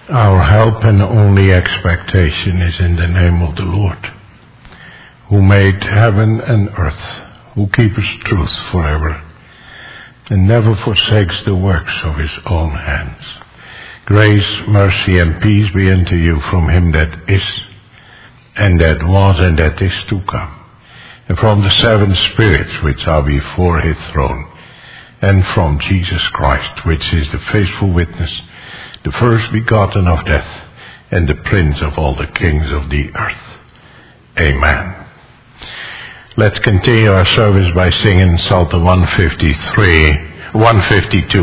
Our help and only expectation is in the name of the Lord, who made heaven and earth, who keeps truth forever, and never forsakes the works of his own hands. Grace, mercy, and peace be unto you from him that is, and that was, and that is to come, and from the seven spirits which are before his throne, and from Jesus Christ, which is the faithful witness, the first begotten of death, and the prince of all the kings of the earth. Amen. Let's continue our service by singing Psalter 152,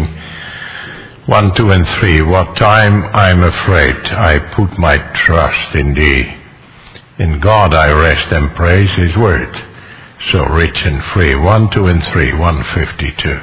1, 2, and 3. What time I'm afraid, I put my trust in thee. In God I rest and praise his word, so rich and free. 1, 2, and 3, 152.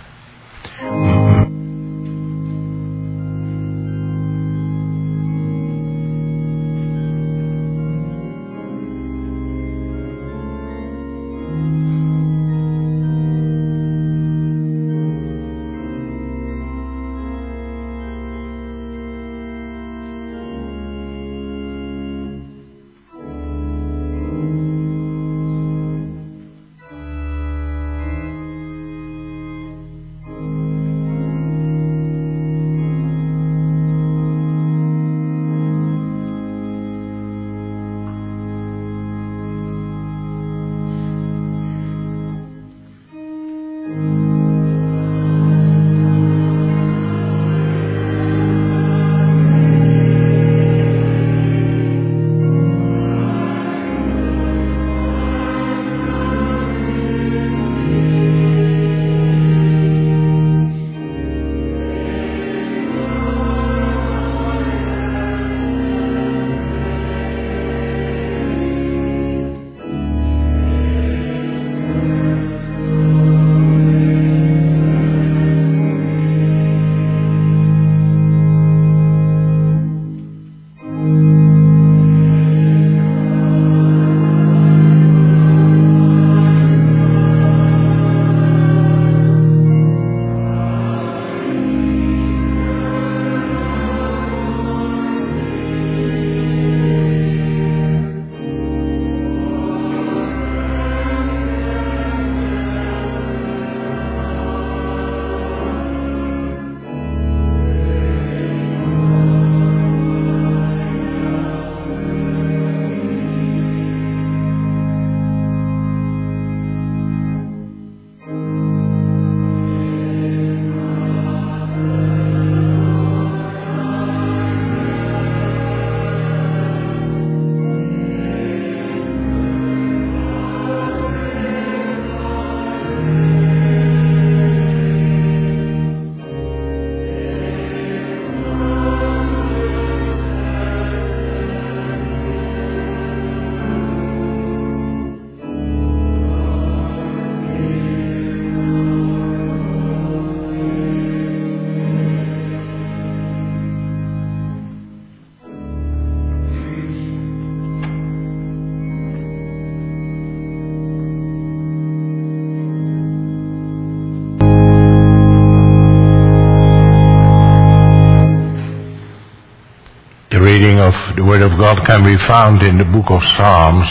The Word of God can be found in the book of Psalms,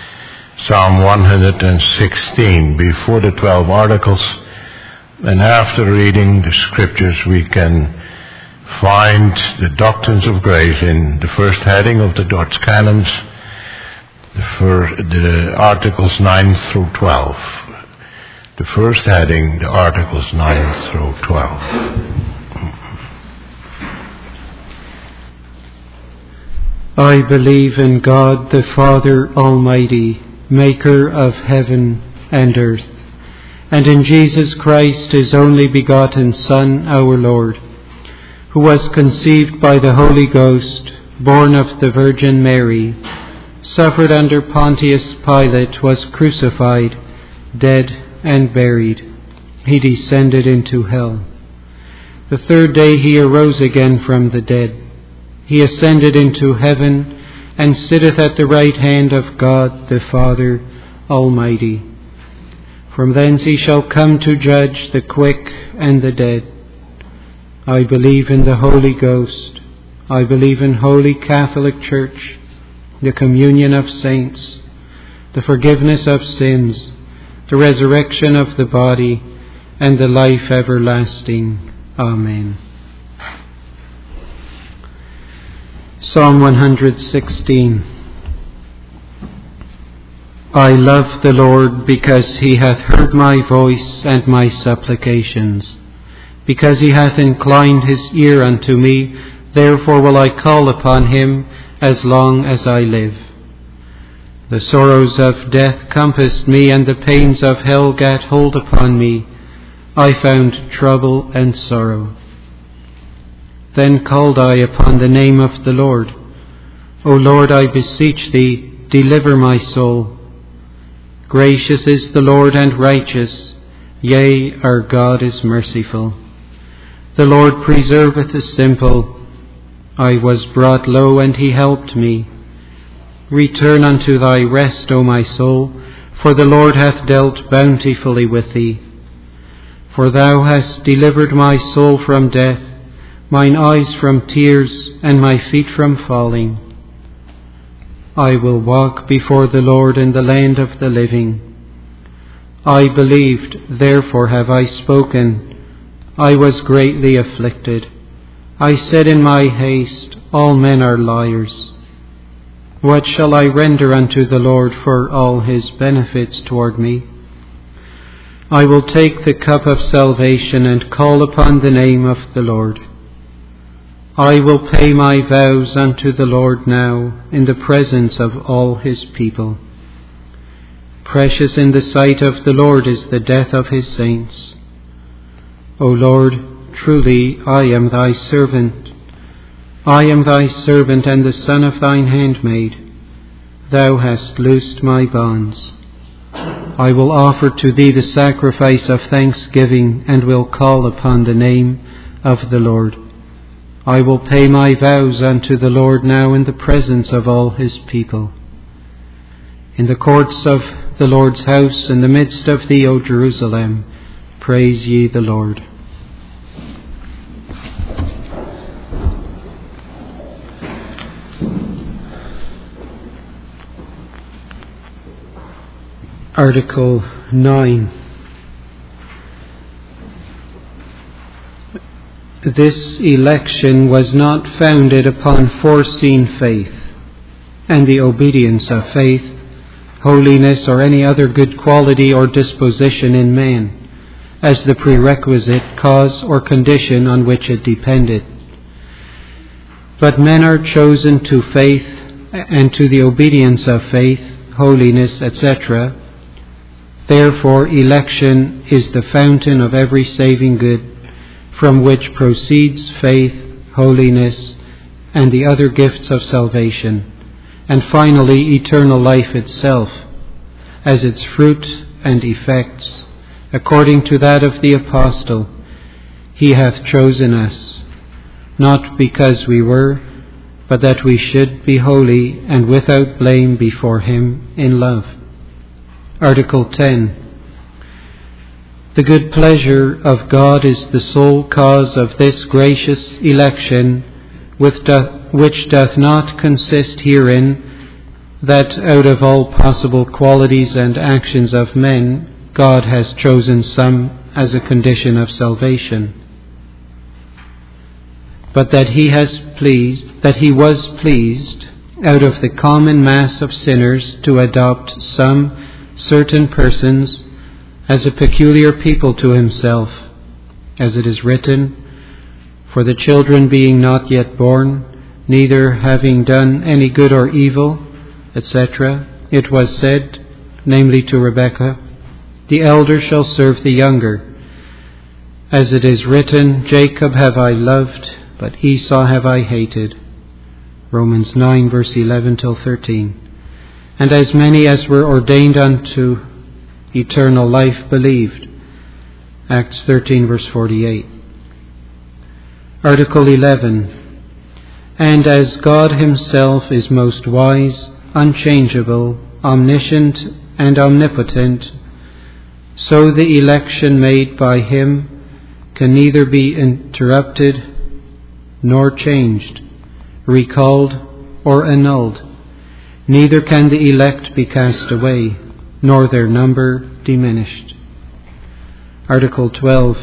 Psalm 116, before the 12 articles, and after reading the scriptures we can find the doctrines of grace in the first heading of the Dodge Canons, the articles 9 through 12. The first heading, the articles 9 through 12. I believe in God the Father Almighty, maker of heaven and earth, and in Jesus Christ, his only begotten Son, our Lord, who was conceived by the Holy Ghost, born of the Virgin Mary, suffered under Pontius Pilate, was crucified, dead and buried. He descended into hell. The third day he arose again from the dead. He ascended into heaven and sitteth at the right hand of God the Father Almighty. From thence he shall come to judge the quick and the dead. I believe in the Holy Ghost, I believe in Holy Catholic Church, the communion of saints, the forgiveness of sins, the resurrection of the body, and the life everlasting. Amen. Psalm 116. I love the Lord because he hath heard my voice and my supplications. Because he hath inclined his ear unto me, therefore will I call upon him as long as I live. The sorrows of death compassed me, and the pains of hell gat hold upon me. I found trouble and sorrow. Then called I upon the name of the Lord. O Lord, I beseech thee, deliver my soul. Gracious is the Lord and righteous, yea, our God is merciful. The Lord preserveth the simple. I was brought low, and he helped me. Return unto thy rest, O my soul, for the Lord hath dealt bountifully with thee. For thou hast delivered my soul from death, mine eyes from tears, and my feet from falling. I will walk before the Lord in the land of the living. I believed, therefore have I spoken. I was greatly afflicted. I said in my haste, all men are liars. What shall I render unto the Lord for all his benefits toward me? I will take the cup of salvation and call upon the name of the Lord. I will pay my vows unto the Lord now in the presence of all his people. Precious in the sight of the Lord is the death of his saints. O Lord, truly I am thy servant. I am thy servant and the son of thine handmaid. Thou hast loosed my bonds. I will offer to thee the sacrifice of thanksgiving, and will call upon the name of the Lord. I will pay my vows unto the Lord now in the presence of all his people. In the courts of the Lord's house, in the midst of thee, O Jerusalem, praise ye the Lord. Article 9. This election was not founded upon foreseen faith and the obedience of faith, holiness, or any other good quality or disposition in man, as the prerequisite cause or condition on which it depended. But men are chosen to faith and to the obedience of faith, holiness, etc. Therefore, election is the fountain of every saving good, from which proceeds faith, holiness, and the other gifts of salvation, and finally eternal life itself, as its fruit and effects, according to that of the Apostle, He hath chosen us, not because we were, but that we should be holy and without blame before Him in love. Article 10. The good pleasure of God is the sole cause of this gracious election, which doth not consist herein, that out of all possible qualities and actions of men, God has chosen some as a condition of salvation, but that He was pleased, out of the common mass of sinners, to adopt some certain persons as a peculiar people to Himself, as it is written, For the children being not yet born, neither having done any good or evil, etc., it was said, namely to Rebekah, The elder shall serve the younger. As it is written, Jacob have I loved, but Esau have I hated. Romans 9, verse 11 till 13. And as many as were ordained unto eternal life believed. Acts 13, verse 48. Article 11. And as God Himself is most wise, unchangeable, omniscient, and omnipotent, so the election made by Him can neither be interrupted nor changed, recalled, or annulled. Neither can the elect be cast away, nor their number diminished. Article 12.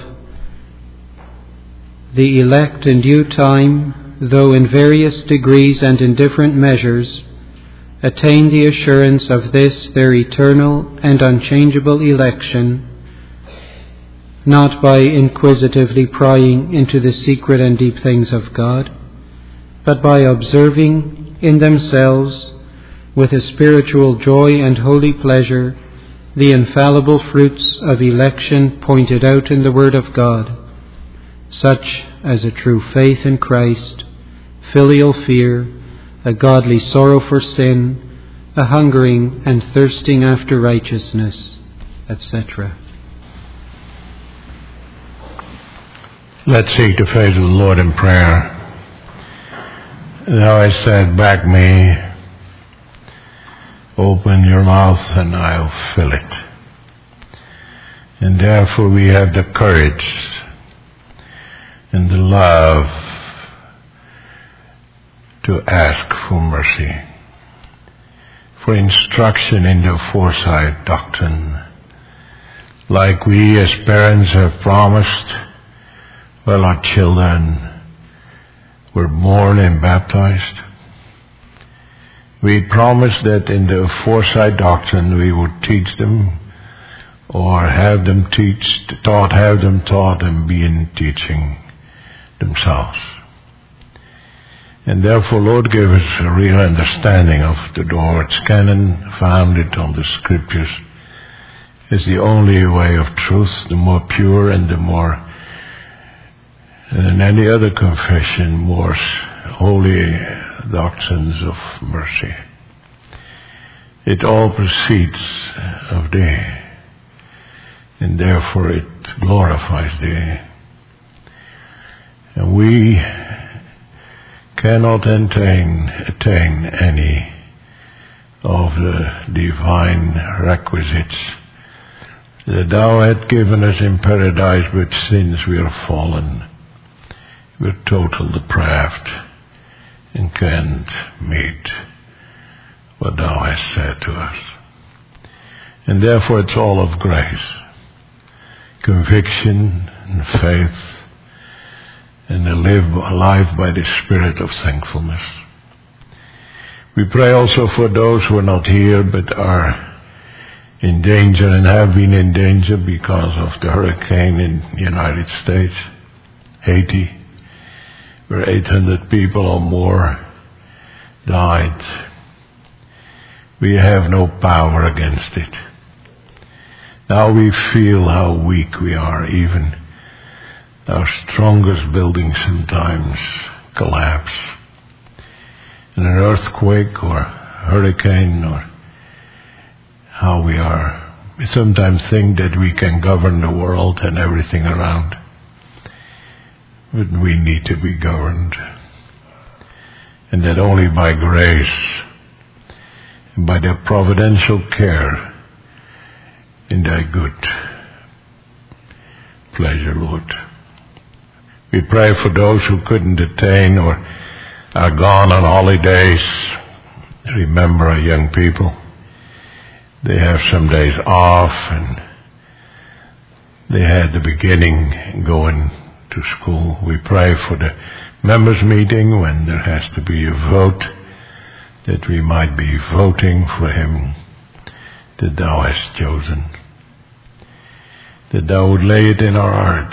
The elect in due time, though in various degrees and in different measures, attain the assurance of this their eternal and unchangeable election, not by inquisitively prying into the secret and deep things of God, but by observing in themselves, with a spiritual joy and holy pleasure, the infallible fruits of election pointed out in the Word of God, such as a true faith in Christ, filial fear, a godly sorrow for sin, a hungering and thirsting after righteousness, etc. Let's seek the face of the Lord in prayer. Thou hast said, back me, open your mouth and I'll fill it. And therefore we have the courage and the love to ask for mercy, for instruction in the foresight doctrine, like we as parents have promised. Well, our children were born and baptized. We promised that in the foresight doctrine we would teach them, or have them taught and be in teaching themselves. And therefore, Lord, give us a real understanding of the Lord's canon, founded on the Scriptures, as the only way of truth, the more pure and the more than any other confession, more holy doctrines of mercy. It all proceeds of Thee, and therefore it glorifies Thee. And we cannot attain any of the divine requisites that Thou hast given us in paradise, but since we are fallen, we're total depraved and can't meet what Thou hast said to us. And therefore it's all of grace, conviction and faith, and to live a life by the Spirit of thankfulness. We pray also for those who are not here but are in danger and have been in danger because of the hurricane in the United States, Haiti, where 800 people or more died. We have no power against it. Now we feel how weak we are. Even our strongest buildings sometimes collapse. In an earthquake or hurricane, or how we are. We sometimes think that we can govern the world and everything around. But we need to be governed. And that only by grace, and by the providential care in Thy good pleasure, Lord. We pray for those who couldn't attain or are gone on holidays. Remember our young people. They have some days off, and they had the beginning going to school. We pray for the members' meeting when there has to be a vote, that we might be voting for him that Thou hast chosen, that Thou would lay it in our hearts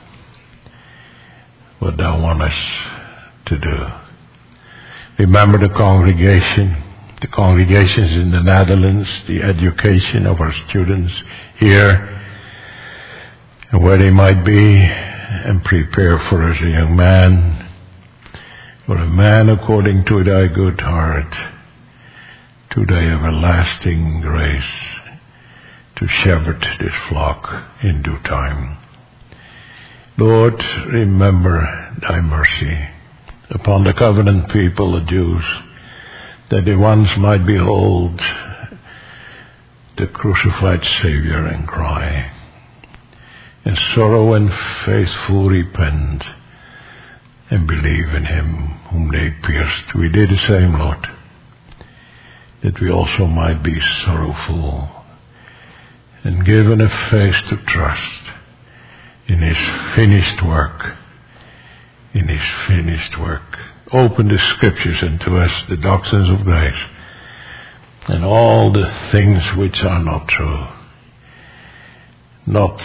what Thou want us to do. Remember the congregations in the Netherlands, the education of our students here, and where they might be, and prepare for us a young man, or a man according to Thy good heart, to Thy everlasting grace, to shepherd this flock in due time. Lord, remember Thy mercy upon the covenant people, the Jews, that they once might behold the crucified Savior and cry, and sorrow and faithful repent, and believe in him whom they pierced. We did the same, Lord, that we also might be sorrowful and given a face to trust in his finished work. In his finished work. Open the scriptures unto us, the doctrines of grace, and all the things which are not true. Not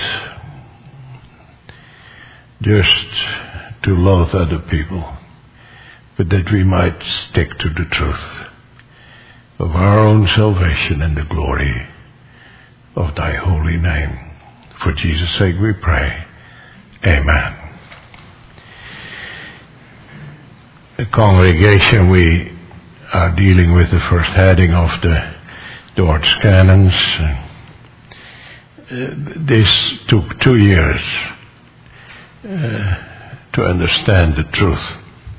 just to loathe other people, but that we might stick to the truth of our own salvation and the glory of thy holy name. For Jesus' sake we pray. Amen. The congregation, we are dealing with the first heading of the Dordt's Canons. This took 2 years to understand the truth.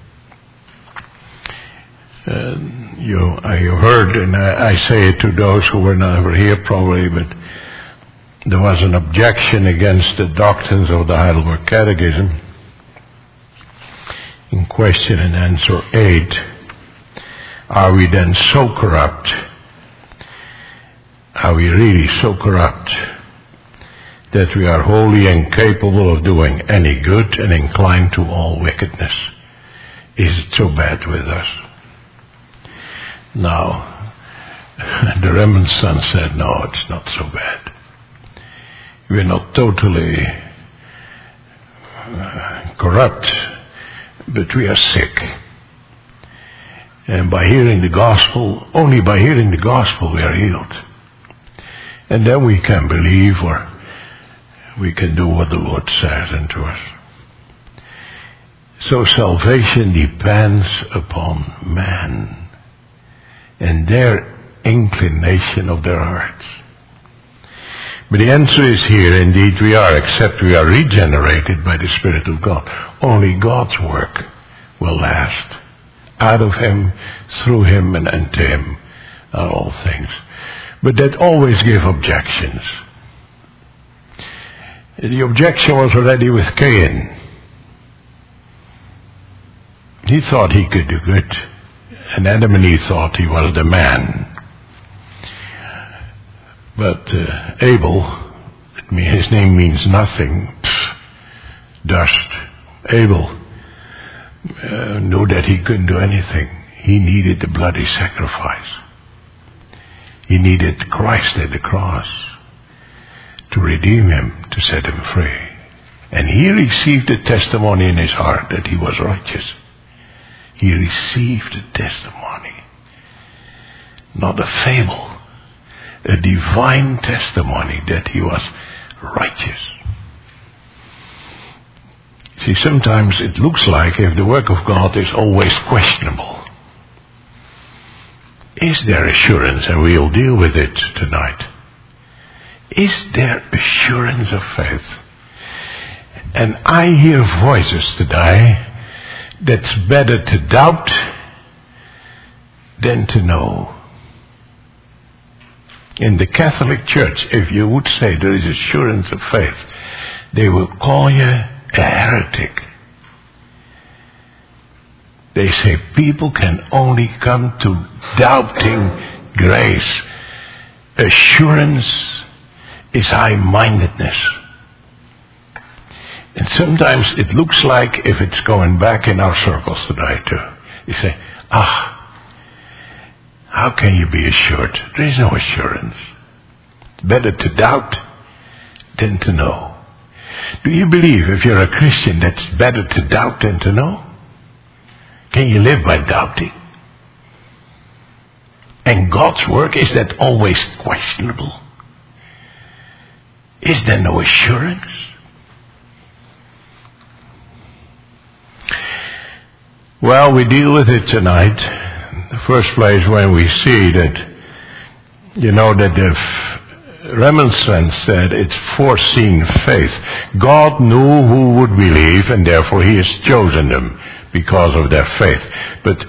You heard, and I say it to those who were never here probably, but there was an objection against the doctrines of the Heidelberg Catechism. In question and answer 8, are we then so corrupt? Are we really so corrupt that we are wholly incapable of doing any good and inclined to all wickedness? Is it so bad with us? Now, the Reverend son said, no, it's not so bad. We're not totally corrupt, but we are sick. And by hearing the gospel, only by hearing the gospel we are healed. And then we can believe, or we can do what the Lord says unto us. So salvation depends upon man and their inclination of their hearts. But the answer is here, indeed we are, except we are regenerated by the Spirit of God. Only God's work will last. Out of him, through him, and unto him are all things. But that always give objections. The objection was already with Cain. He thought he could do good, and Adam and Eve thought he was the man. But Abel, his name means nothing, dust. Abel knew that he couldn't do anything. He needed the bloody sacrifice. He needed Christ at the cross to redeem him, to set him free. And he received the testimony in his heart that he was righteous. He received the testimony, not a fable. A divine testimony that he was righteous. See, sometimes it looks like if the work of God is always questionable. Is there assurance, and we'll deal with it tonight. Is there assurance of faith? And I hear voices today that's better to doubt than to know. In the Catholic Church, if you would say there is assurance of faith, they will call you a heretic. They say people can only come to doubting grace. Assurance is high-mindedness. And sometimes it looks like if it's going back in our circles today too. You say, how can you be assured? There is no assurance. Better to doubt than to know. Do you believe, if you're a Christian, that's better to doubt than to know? Can you live by doubting? And God's work, is that always questionable? Is there no assurance? Well, we deal with it tonight. The first place when we see that, that the Remonstrance said it's foreseen faith. God knew who would believe, and therefore he has chosen them because of their faith. But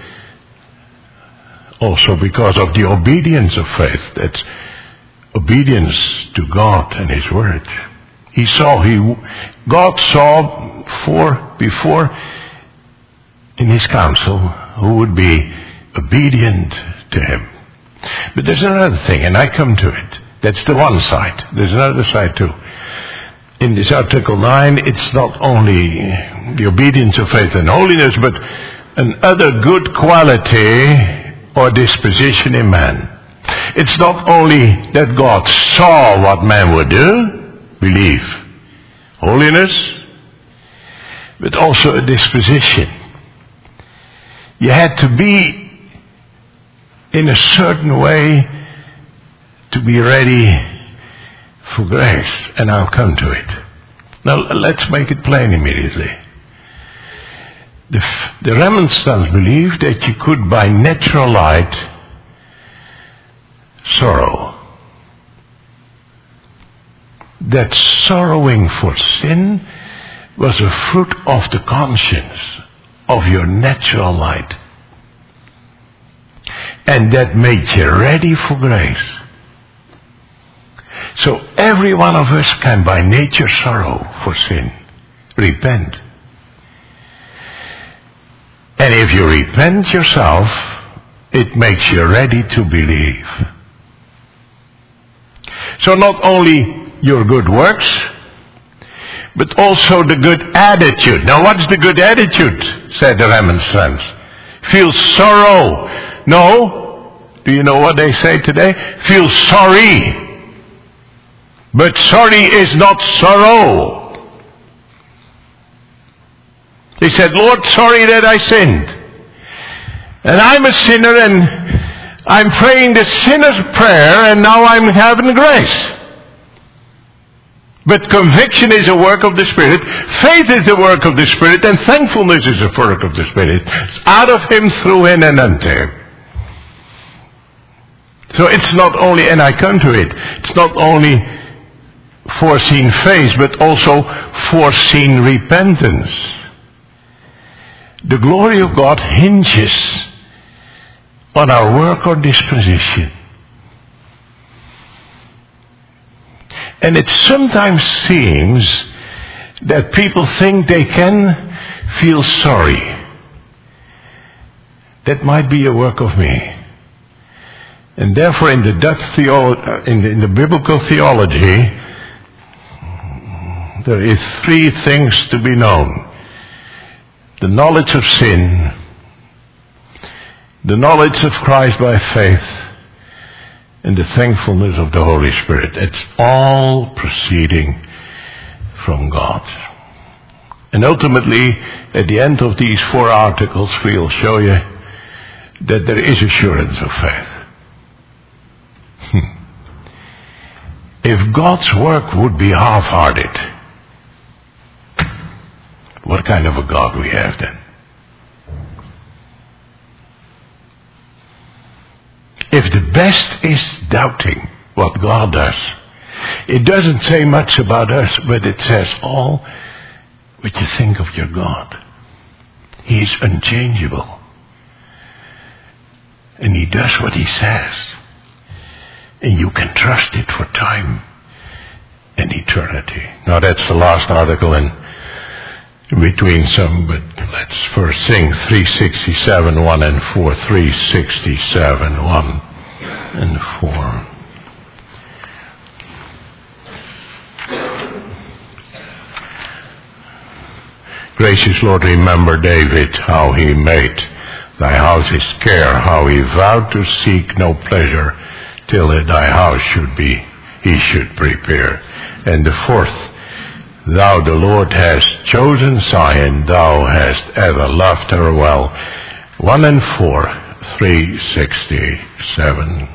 also because of the obedience of faith. That's obedience to God and his word. God saw before in his council who would be obedient to him. But there's another thing, and I come to it. That's the one side. There's another side too. In this Article 9, it's not only the obedience of faith and holiness, but another good quality or disposition in man. It's not only that God saw what man would do, believe, holiness, but also a disposition. You had to be in a certain way to be ready for grace, and I'll come to it. Now let's make it plain immediately. The Remonstrants believed that you could by natural light sorrow. That sorrowing for sin was a fruit of the conscience of your natural light. And that made you ready for grace. So every one of us can by nature sorrow for sin. Repent. And if you repent yourself, it makes you ready to believe. So not only your good works, but also the good attitude. Now what's the good attitude, said the Remonstrants? Feel sorrow. No. Do you know what they say today? Feel sorry. But sorry is not sorrow. They said, Lord, sorry that I sinned. And I'm a sinner and I'm praying the sinner's prayer and now I'm having grace. But conviction is a work of the Spirit. Faith is the work of the Spirit. And thankfulness is a work of the Spirit. It's out of Him, through Him, and unto Him. So it's not only, and I come to it, it's not only foreseen faith, but also foreseen repentance. The glory of God hinges on our work or disposition. And it sometimes seems that people think they can feel sorry. That might be a work of me. And therefore in the Dutch in the biblical theology, there is three things to be known. The knowledge of sin, the knowledge of Christ by faith, and the thankfulness of the Holy Spirit. It's all proceeding from God. And ultimately, at the end of these 4 articles, we'll show you that there is assurance of faith. If God's work would be half-hearted, what kind of a God we have then? If the best is doubting what God does, it doesn't say much about us, but it says all what you think of your God. He is unchangeable. And He does what He says. And you can trust it for time and eternity. Now that's the last article in between some, but let's first sing 367, 1 and 4, 367, 1 and 4. Gracious Lord, remember David, how he made thy house his care, how he vowed to seek no pleasure till thy house he should prepare. And the 4th, thou the Lord hast chosen Zion, thou hast ever loved her well. 1 and 4, 367.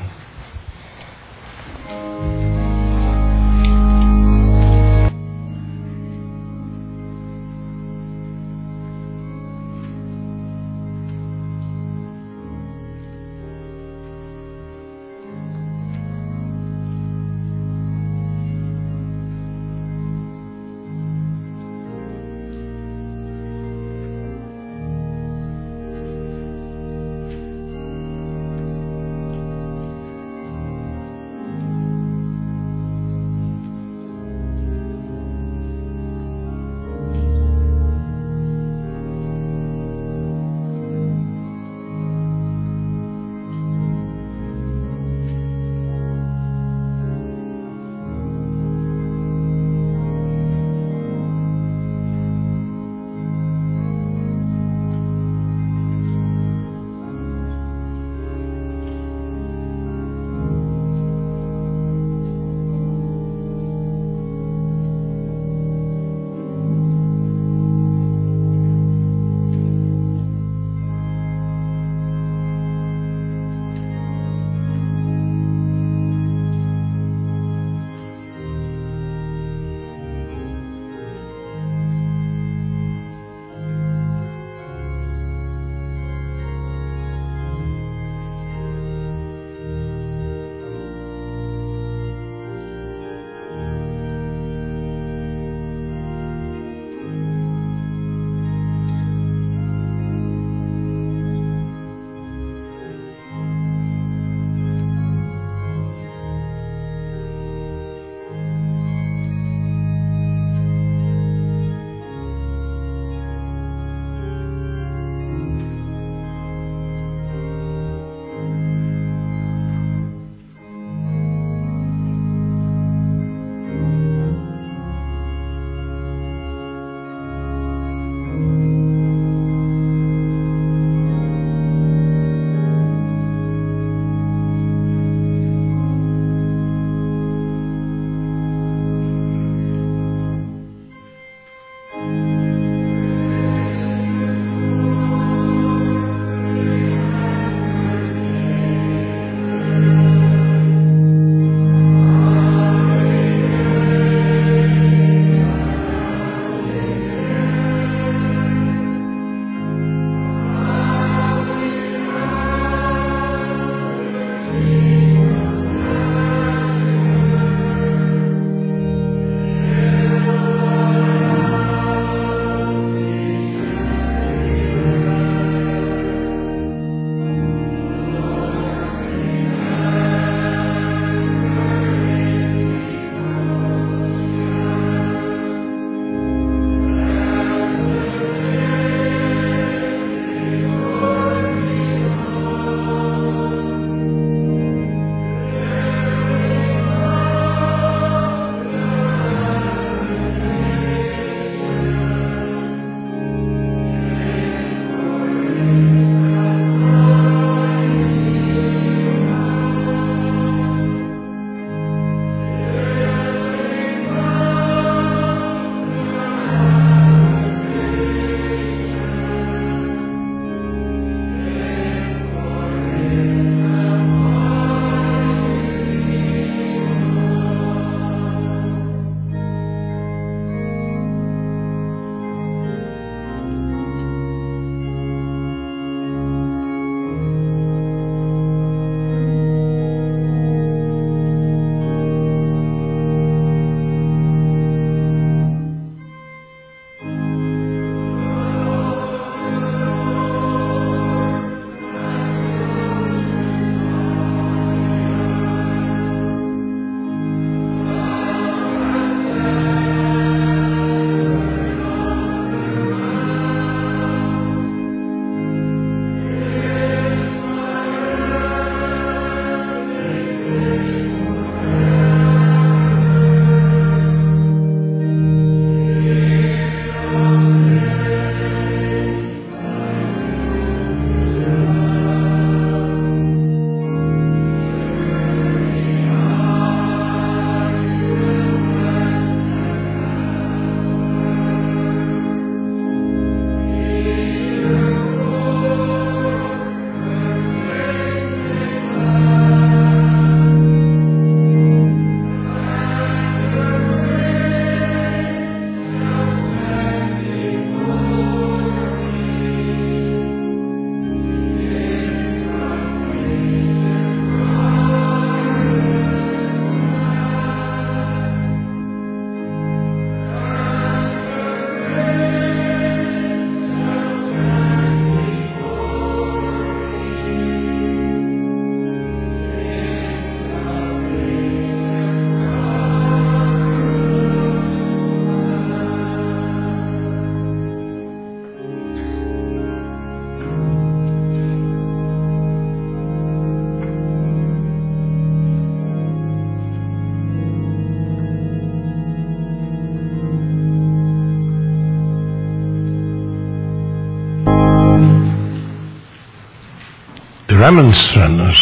remonstrants,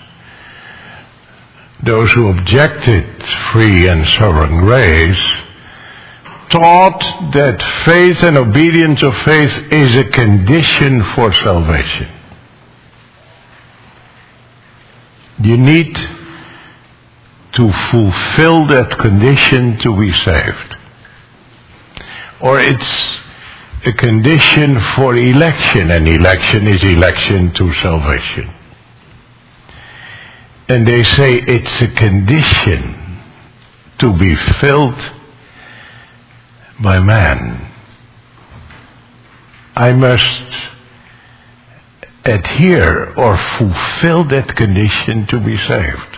those who objected free and sovereign grace, taught that faith and obedience of faith is a condition for salvation. You need to fulfill that condition to be saved. Or it's a condition for election, and election is election to salvation. And they say it's a condition to be filled by man. I must adhere or fulfill that condition to be saved.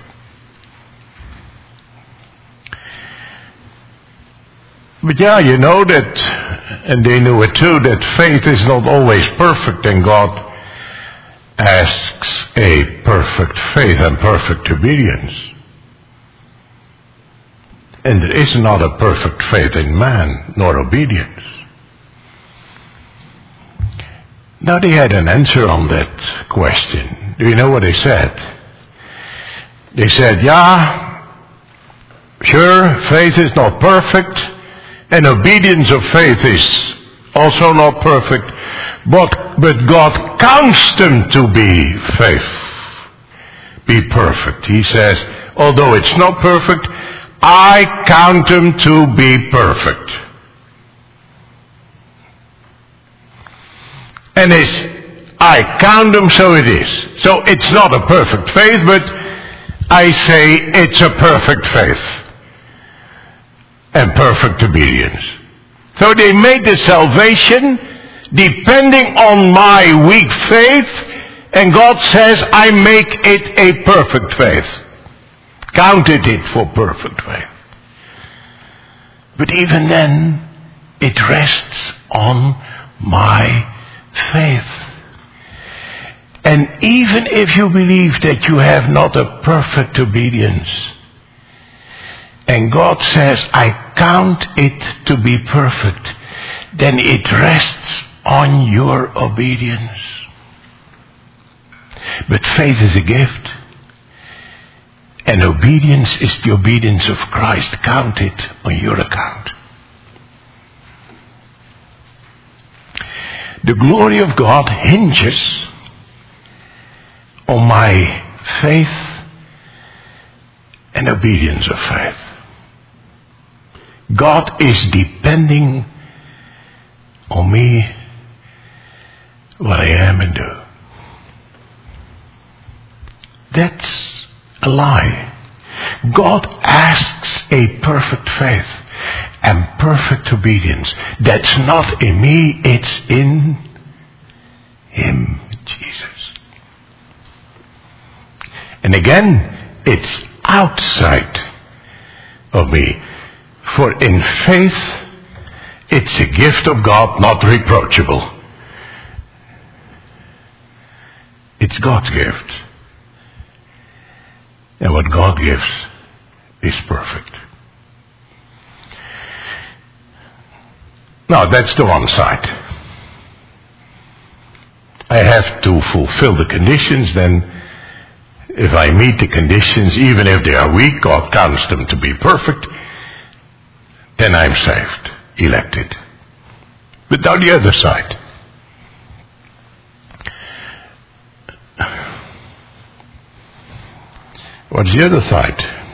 But yeah, you know that, and they knew it too, that faith is not always perfect, and God asks a perfect faith and perfect obedience. And there is not a perfect faith in man, nor obedience. Now they had an answer on that question. Do you know what they said? They said, yeah, sure, faith is not perfect, and obedience of faith is also not perfect, but God counts them to be perfect. He says, although it's not perfect, I count them to be perfect. And I count them, so it is. So it's not a perfect faith, but I say it's a perfect faith and perfect obedience. So they made the salvation depending on my weak faith, and God says, I make it a perfect faith. Counted it for perfect faith. But even then, it rests on my faith. And even if you believe that you have not a perfect obedience, and God says, I count it to be perfect, then it rests on your obedience. But faith is a gift, and obedience is the obedience of Christ counted on your account. The glory of God hinges on my faith and obedience of faith. God is depending on me, what I am and do. That's a lie. God asks a perfect faith and perfect obedience. That's not in me, it's in Him, Jesus. And again, it's outside of me. For in faith, it's a gift of God, not reproachable. It's God's gift. And what God gives is perfect. Now, that's the one side. I have to fulfill the conditions, then if I meet the conditions, even if they are weak, God counts them to be perfect, then I'm saved, elected. But now the other side. What's the other side?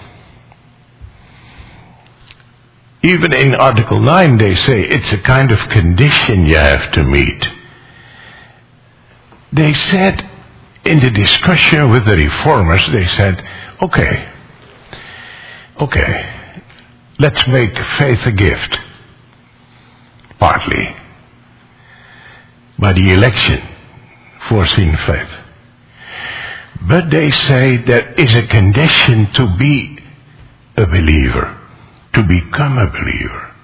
Even in Article 9 they say it's a kind of condition you have to meet. They said, in the discussion with the reformers, they said, okay, let's make faith a gift. Partly. By the election, foreseen faith. But they say there is a condition to be a believer, to become a believer.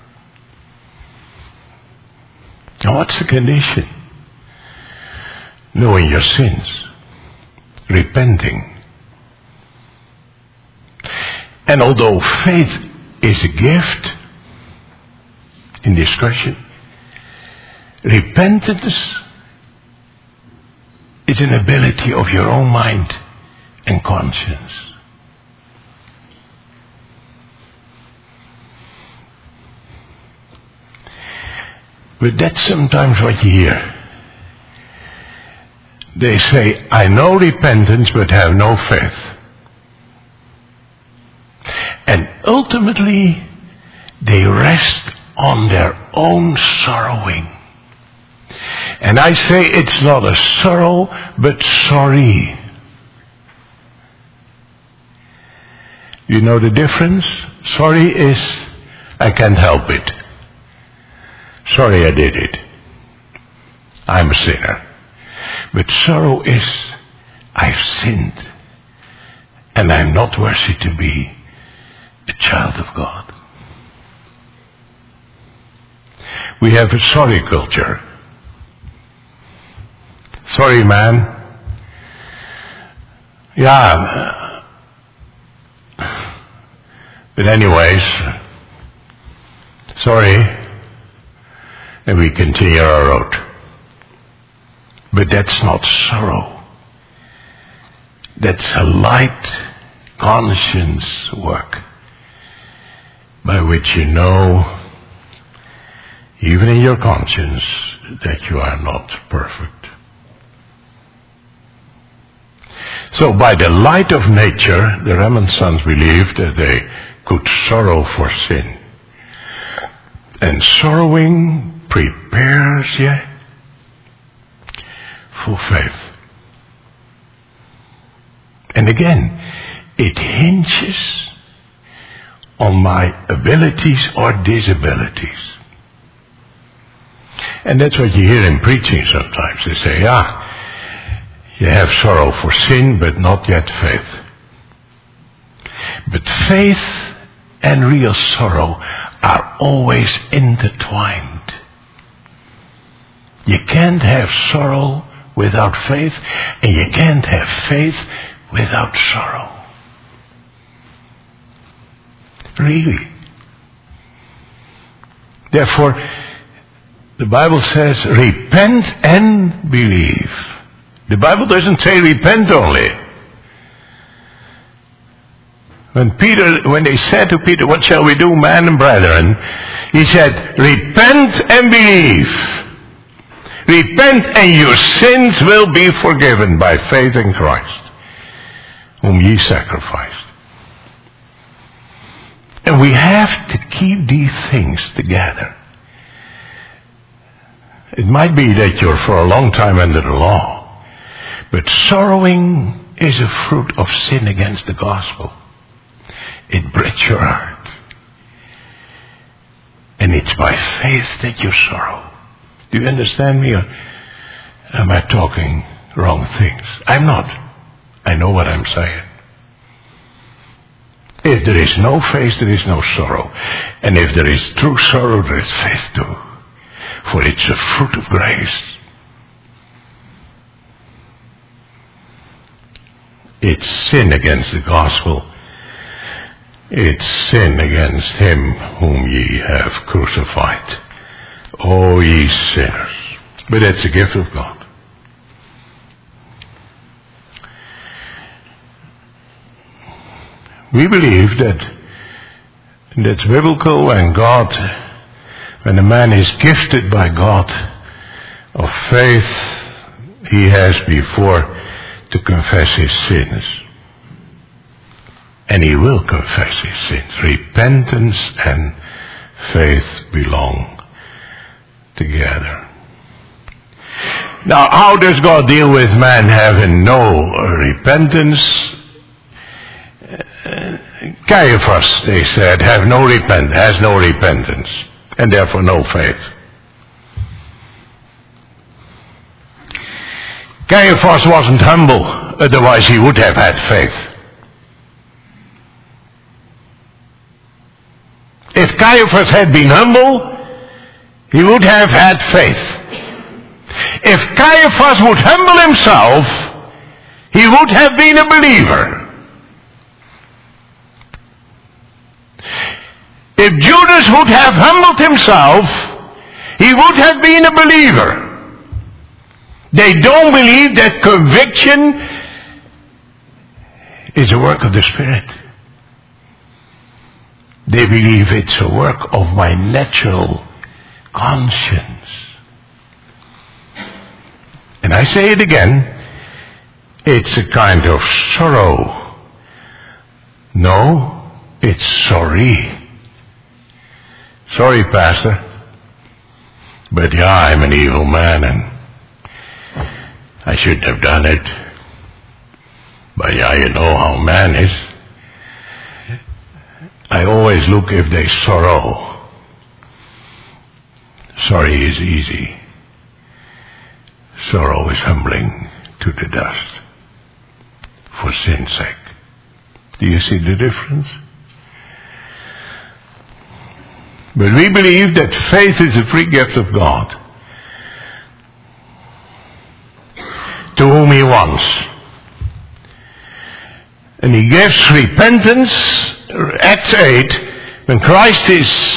Now what's the condition? Knowing your sins, repenting. And although faith is a gift, in discussion, repentance is an ability of your own mind and conscience. But that's sometimes what you hear. They say, I know repentance but have no faith. And ultimately, they rest on their own sorrowing. And I say it's not a sorrow, but sorry. You know the difference? Sorry is, I can't help it. Sorry I did it. I'm a sinner. But sorrow is, I've sinned. And I'm not worthy to be a child of God. We have a sorry culture. Sorry, man. Yeah. But anyways, sorry. And we continue our road. But that's not sorrow. That's a light conscience work by which you know, even in your conscience, that you are not perfect. So by the light of nature, the Raman sons believed that they could sorrow for sin. And sorrowing prepares you for faith. And again, it hinges on my abilities or disabilities. And that's what you hear in preaching sometimes. They say, you have sorrow for sin, but not yet faith. But faith and real sorrow are always intertwined. You can't have sorrow without faith, and you can't have faith without sorrow. Really. Therefore, the Bible says, repent and believe. The Bible doesn't say repent only. When they said to Peter, what shall we do, man and brethren? He said, repent and believe. Repent and your sins will be forgiven by faith in Christ, whom ye sacrificed. And we have to keep these things together. It might be that you're for a long time under the law, but sorrowing is a fruit of sin against the gospel. It breaks your heart. And it's by faith that you sorrow. Do you understand me? Or am I talking wrong things? I'm not. I know what I'm saying. If there is no faith, there is no sorrow. And if there is true sorrow, there is faith too. For it's a fruit of grace. It's sin against the gospel. It's sin against him whom ye have crucified. O ye sinners. But it's a gift of God. We believe that that's biblical, and God, when a man is gifted by God of faith, he has before to confess his sins. And he will confess his sins. Repentance and faith belong together. Now, how does God deal with man having no repentance? Caiaphas, they said, has no repentance, and therefore no faith. Caiaphas wasn't humble, otherwise he would have had faith. If Caiaphas had been humble, he would have had faith. If Caiaphas would humble himself, he would have been a believer. If Judas would have humbled himself, he would have been a believer. They don't believe that conviction is a work of the Spirit. They believe it's a work of my natural conscience. And I say it again, it's a kind of sorrow. No, it's sorry. Sorry, Pastor, but I'm an evil man and I shouldn't have done it. But you know how man is. I always look if they sorrow. Sorry is easy. Sorrow is humbling to the dust for sin's sake. Do you see the difference? But we believe that faith is a free gift of God, to whom He wants. And He gives repentance. Acts 8, when Christ is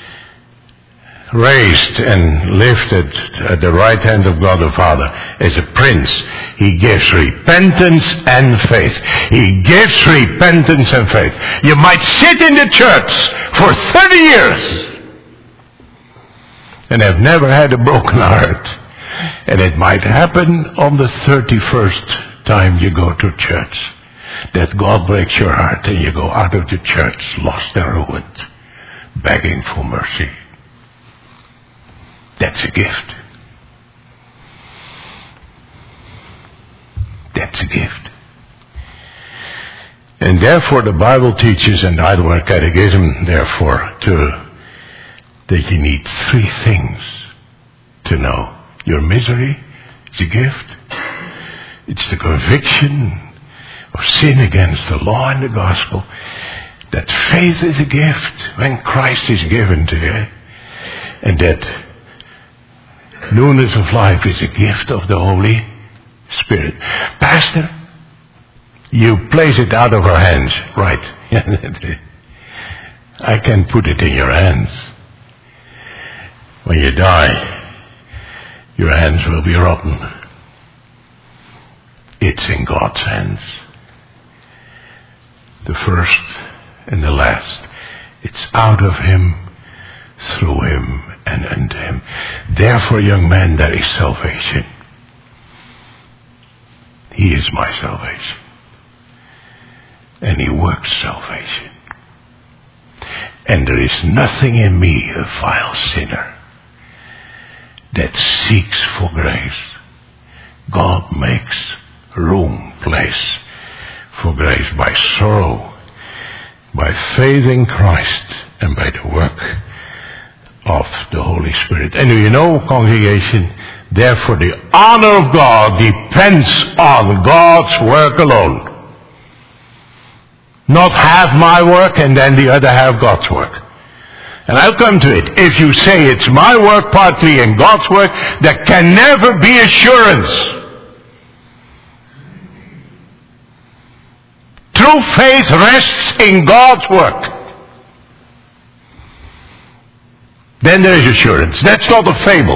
raised and lifted at the right hand of God the Father as a prince, He gives repentance and faith. He gives repentance and faith. You might sit in the church for 30 years and have never had a broken heart. And it might happen on the 31st time you go to church that God breaks your heart and you go out of the church lost and ruined, begging for mercy. That's a gift. That's a gift. And therefore the Bible teaches, and Heidelberg Catechism therefore, that you need three things to know. Your misery is a gift. It's the conviction of sin against the law and the gospel. That faith is a gift when Christ is given to you. And that newness of life is a gift of the Holy Spirit. Pastor, you place it out of our hands. Right. I can put it in your hands. When you die, your hands will be rotten. It's in God's hands. The first and the last. It's out of Him, through Him, and unto Him. Therefore, young man, there is salvation. He is my salvation. And He works salvation. And there is nothing in me, a vile sinner, that seeks for grace. God makes room, place for grace by sorrow, by faith in Christ, and by the work of the Holy Spirit. And you know, congregation, therefore the honor of God depends on God's work alone. Not half my work and then the other half God's work. And I'll come to it. If you say it's my work partly and God's work, there can never be assurance. True faith rests in God's work. Then there is assurance. That's not a fable.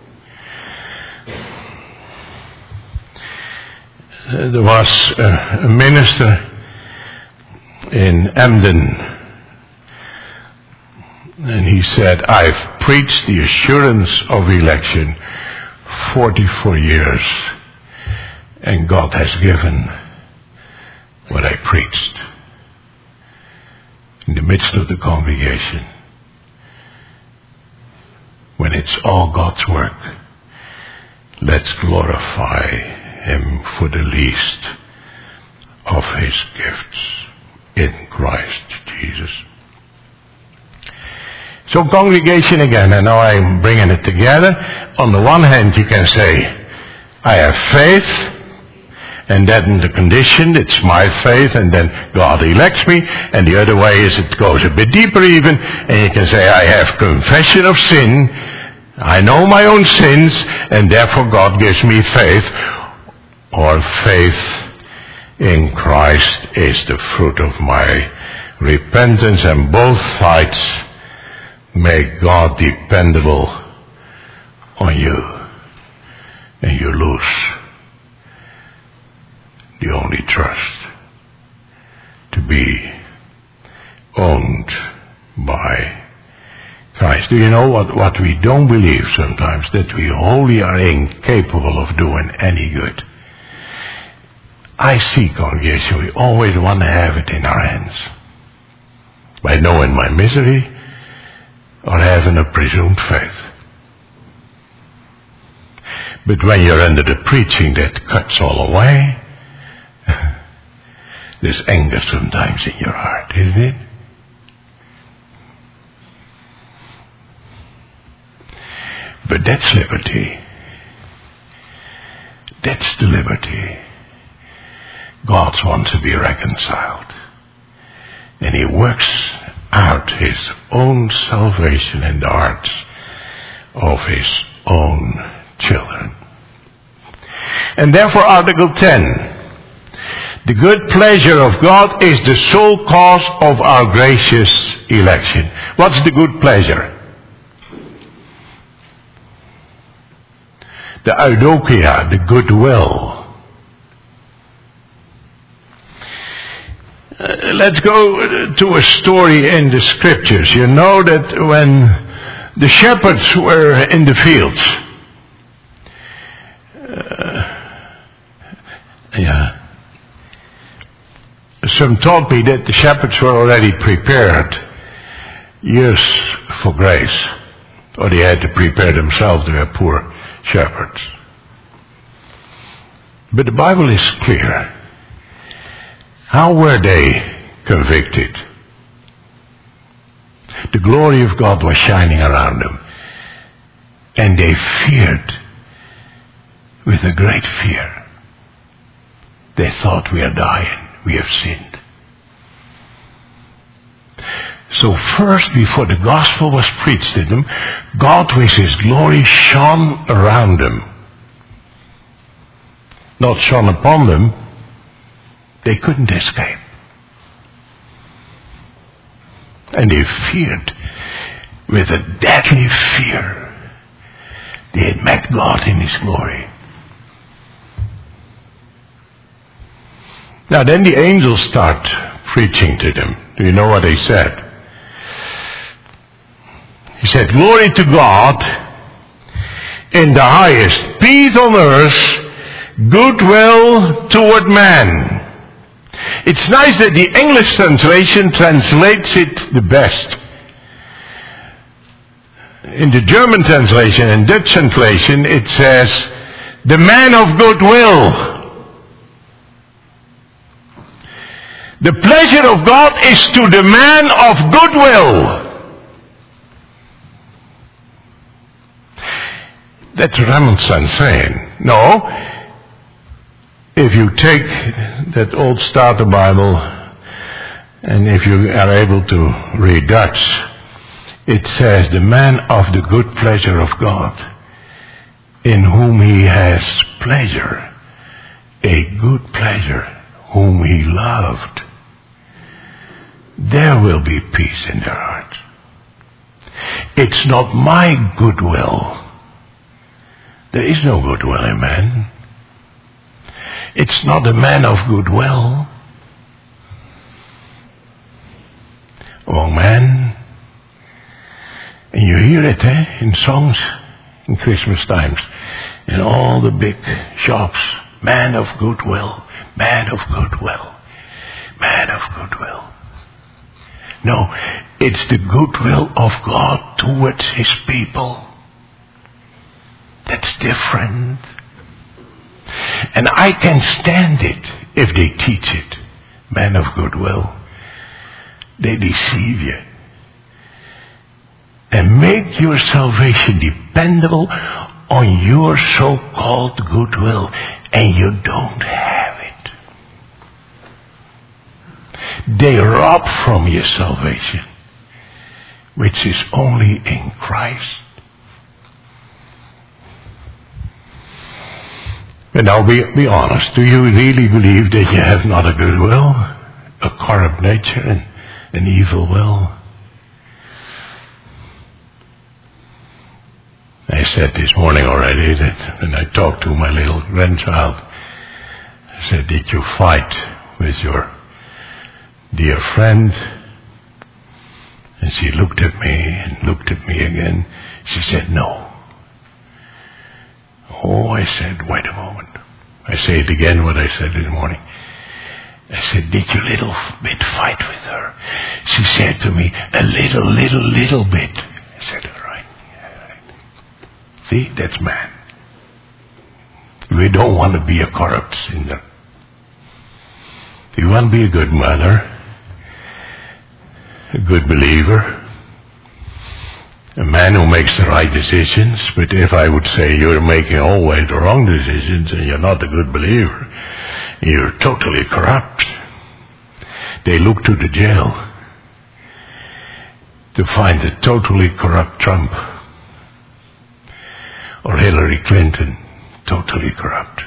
There was a minister in Emden, and he said, I've preached the assurance of election 44 years, and God has given what I preached in the midst of the congregation. When it's all God's work, let's glorify Him for the least of His gifts in Christ Jesus. So congregation again, and now I'm bringing it together. On the one hand you can say, I have faith, and then the condition, it's my faith, and then God elects me. And the other way is it goes a bit deeper even, and you can say, I have confession of sin, I know my own sins, and therefore God gives me faith. Or faith in Christ is the fruit of my repentance, and both sides make God dependable on you. and you lose the only trust to be owned by Christ. Do you know what we don't believe sometimes? That we wholly are incapable of doing any good. I see, congregation, we always want to have it in our hands. By knowing my misery or having a presumed faith. But when you're under the preaching that cuts all away, there's anger sometimes in your heart, isn't it? But that's liberty. That's the liberty. God wants to be reconciled. And He works out His own salvation in the hearts of His own children. And therefore, Article 10. The good pleasure of God is the sole cause of our gracious election. What's the good pleasure? The eudokia, the goodwill. Let's go to a story in the scriptures. You know that when the shepherds were in the fields, some told me that the shepherds were already prepared years for grace, or they had to prepare themselves. They were poor shepherds. But the Bible is clear. How were they convicted? The glory of God was shining around them, and they feared with a great fear. They thought, we are dying, we have sinned. So first, before the gospel was preached to them, God with His glory shone around them. Not shone upon them. They couldn't escape. And they feared with a deadly fear. They had met God in His glory. Now then the angels start preaching to them. Do you know what they said? He said, glory to God in the highest, peace on earth, goodwill toward man. It's nice that the English translation translates it the best. In the German translation and Dutch translation, it says, the man of goodwill. The pleasure of God is to the man of goodwill. That's what Amundsen saying. No. If you take that old Starter Bible, and if you are able to read Dutch, it says, the man of the good pleasure of God, in whom He has pleasure, a good pleasure, whom He loved. There will be peace in their hearts. It's not my goodwill. There is no goodwill in man. It's not a man of goodwill. Oh man. And you hear it, in songs in Christmas times. In all the big shops. Man of goodwill. Man of goodwill. Man of goodwill. No, it's the goodwill of God towards His people. That's different. And I can stand it if they teach it. Man of goodwill. They deceive you. And make your salvation dependable on your so-called goodwill. And you don't have it. They rob from your salvation, which is only in Christ. And now be honest. Do you really believe that you have not a good will, a corrupt nature, and an evil will? I said this morning already that when I talked to my little grandchild, I said, did you fight with your dear friend? And she looked at me and looked at me again. She said, no. Oh, I said, wait a moment. I say it again what I said this morning. I said, did you little bit fight with her? She said to me, a little bit. I said, all right. See, that's man. We don't want to be a corrupt sinner. We want to be a good mother, a good believer, a man who makes the right decisions. But if I would say you're making always the wrong decisions and you're not a good believer, you're totally corrupt. They look to the jail to find a totally corrupt Trump or Hillary Clinton, totally corrupt.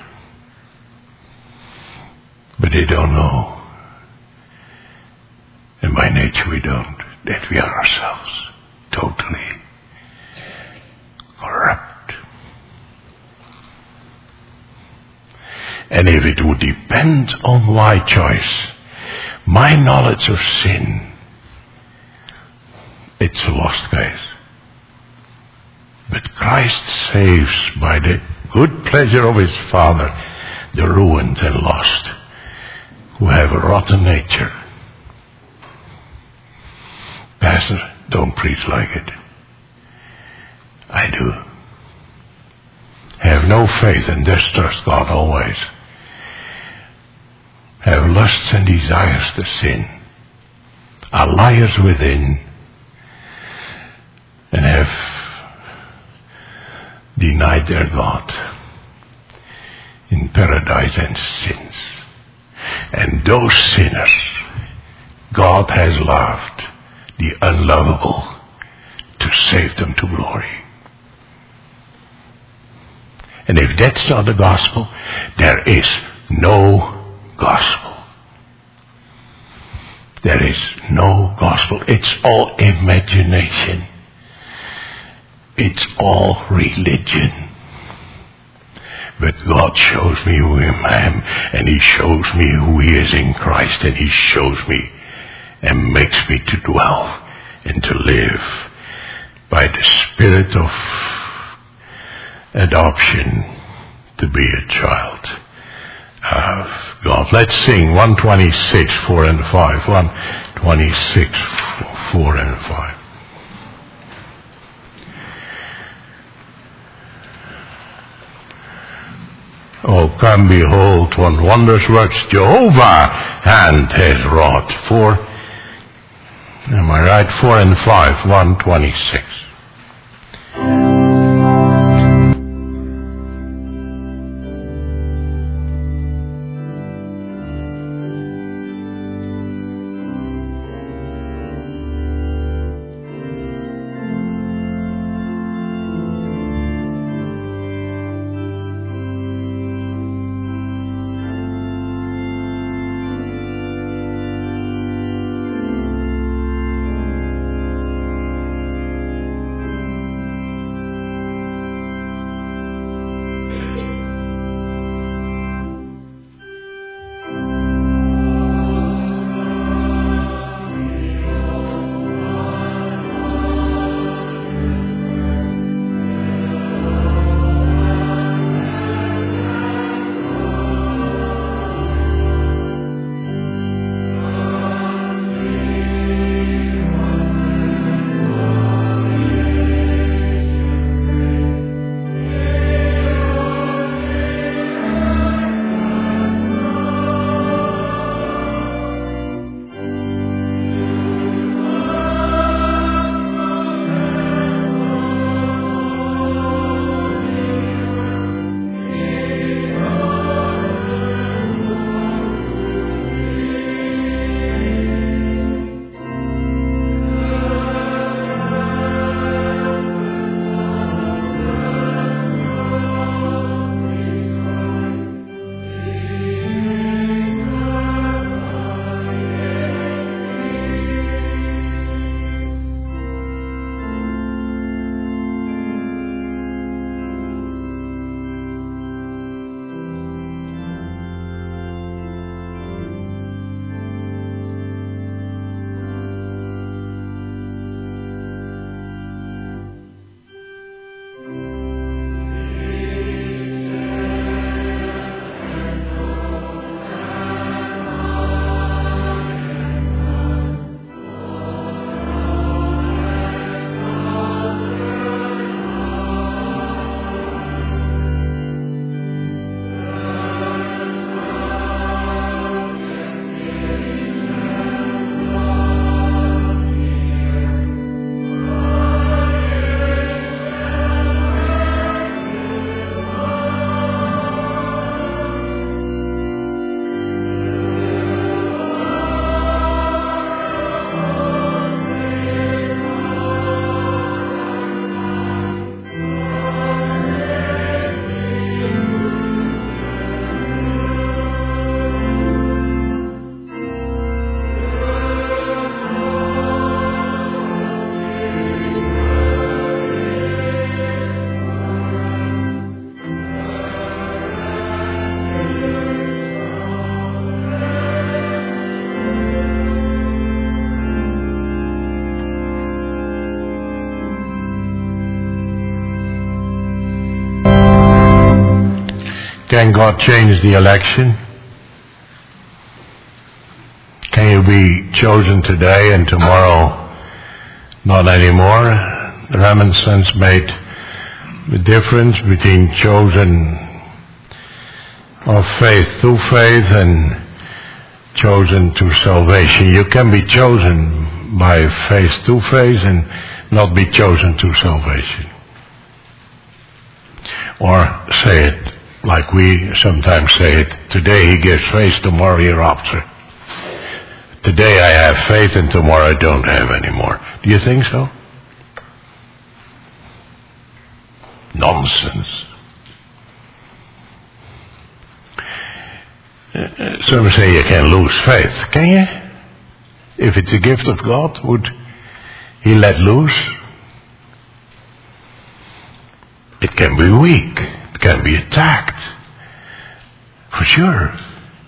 But they don't know, and by nature we don't, that we are ourselves totally corrupt. And if it would depend on my choice, my knowledge of sin, it's a lost case. But Christ saves by the good pleasure of his Father the ruined and lost, who have a rotten nature. Pastor, don't preach like it. I do. Have no faith and distrust God always. Have lusts and desires to sin. Are liars within. And have denied their God in paradise and sins. And those sinners, God has loved the unlovable to save them to glory. And if that's not the gospel, there is no gospel. There is no gospel. It's all imagination. It's all religion. But God shows me who I am, and he shows me who he is in Christ, and he shows me and makes me to dwell and to live by the Spirit of adoption to be a child of God. Let's sing 126, 4 and 5. 126, 4 and 5. Oh, come behold what wondrous works Jehovah hand has wrought. 4, am I right? 4 and 5, 126. Can God change the election? Can you be chosen today and tomorrow not anymore? The Remonstrants made the difference between chosen of faith through faith and chosen to salvation. You can be chosen by faith through faith and not be chosen to salvation. Or say it like we sometimes say it, today he gives faith, tomorrow he robs her. Today I have faith and tomorrow I don't have anymore. Do you think so? Nonsense. Some say you can lose faith. Can you? If it's a gift of God, would he let loose? It can be weak. It can be attacked. For sure.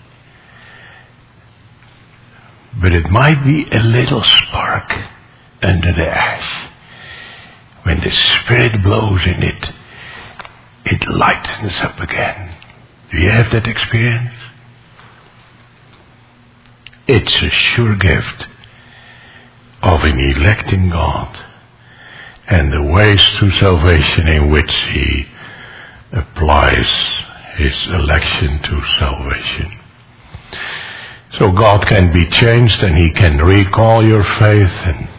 But it might be a little spark under the ash. When the Spirit blows in it, it lightens up again. Do you have that experience? It's a sure gift of an electing God and the ways to salvation in which he applies his election to salvation. So God can be changed and he can recall your faith, and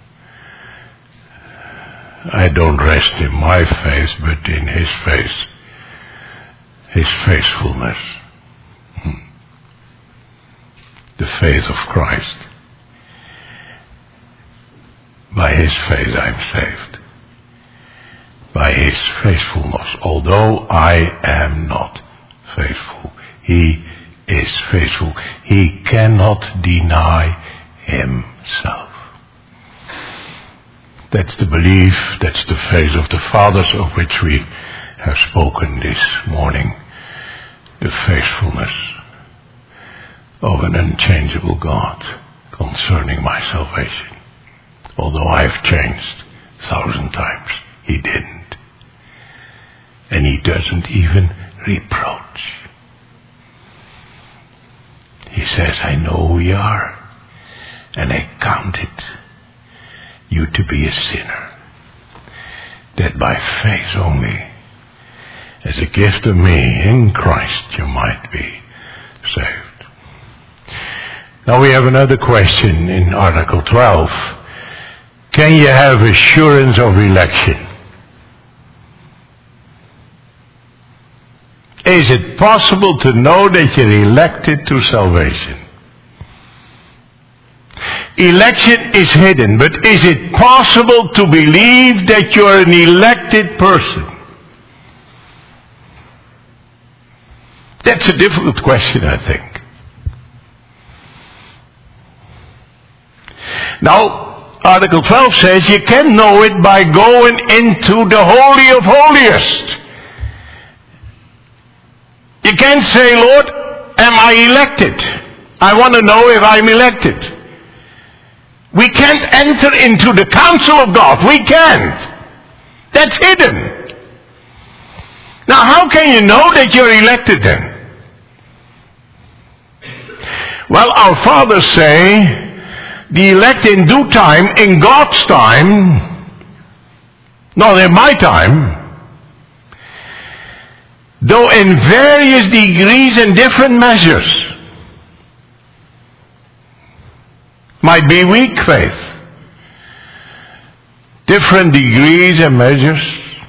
I don't rest in my faith but in his faith, his faithfulness. The faith of Christ. By his faith I'm saved. By his faithfulness. Although I am not faithful, he is faithful. He cannot deny himself. That's the belief, that's the faith of the fathers of which we have spoken this morning. The faithfulness of an unchangeable God concerning my salvation. Although I have changed 1,000 times, he didn't. And he doesn't even reproach. He says, I know who you are, and I counted you to be a sinner, that by faith only, as a gift of me in Christ, you might be saved. Now we have another question in Article 12. Can you have assurance of election? Is it possible to know that you're elected to salvation? Election is hidden, but is it possible to believe that you're an elected person? That's a difficult question, I think. Now, Article 12 says you can know it by going into the Holy of Holiest. You can't say, Lord, am I elected? I want to know if I'm elected. We can't enter into the counsel of God. We can't. That's hidden. Now, how can you know that you're elected then? Well, our fathers say, the elect in due time, in God's time, not in my time, though in various degrees and different measures, might be weak faith. Different degrees and measures.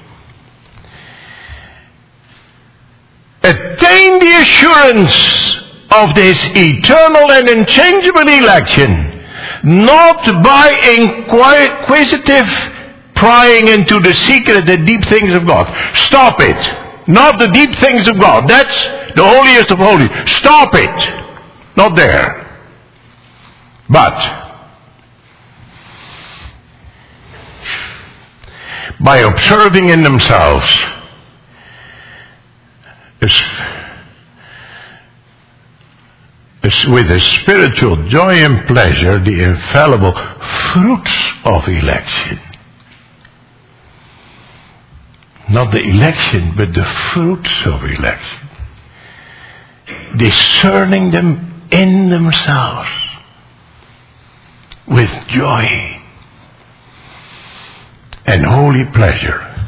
Attain the assurance of this eternal and unchangeable election, not by inquisitive prying into the secret, the deep things of God. Stop it. Not the deep things of God. That's the holiest of holies. Stop it. Not there. But by observing in themselves with a spiritual joy and pleasure the infallible fruits of election. Not the election, but the fruits of election. discerning them in themselves with joy and holy pleasure,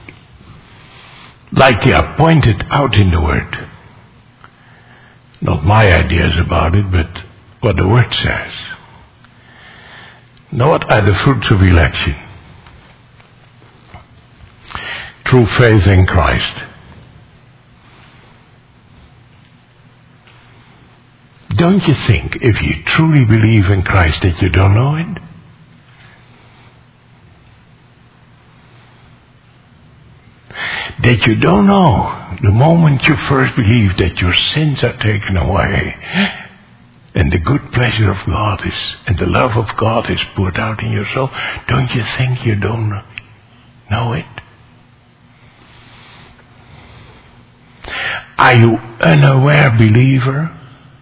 like they are pointed out in the Word. Not my ideas about it, but what the Word says. Now, what are the fruits of election? True faith in Christ. Don't you think, if you truly believe in Christ, that you don't know it? That you don't know the moment you first believe that your sins are taken away and the good pleasure of God is, and the love of God is poured out in your soul. Don't you think you don't know it? Are you unaware believer?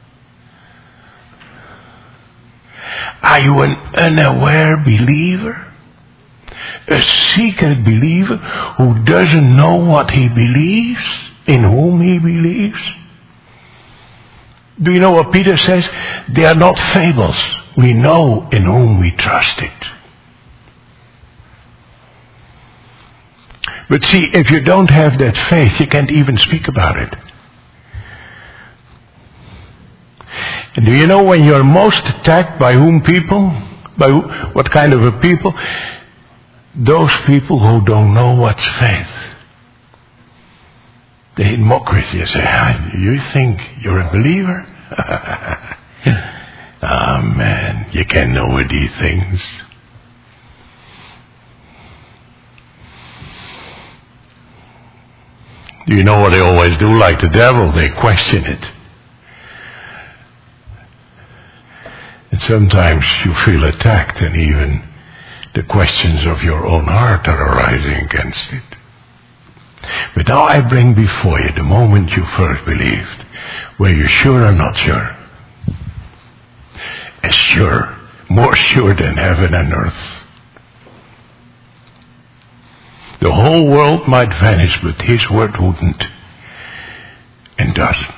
Are you an unaware believer? A secret believer who doesn't know what he believes, in whom he believes? Do you know what Peter says? They are not fables. We know in whom we trusted. But see, if you don't have that faith, you can't even speak about it. And do you know when you're most attacked by whom people? By what kind of a people? Those people who don't know what's faith. They mock with you, say, you think you're a believer? Ah, man, you can't know these things. Do you know what they always do? Like the devil, they question it. And sometimes you feel attacked, and even the questions of your own heart are arising against it. But now I bring before you the moment you first believed. Were you sure or not sure? As sure, more sure than heaven and earth. The whole world might vanish, but His word wouldn't, and doesn't.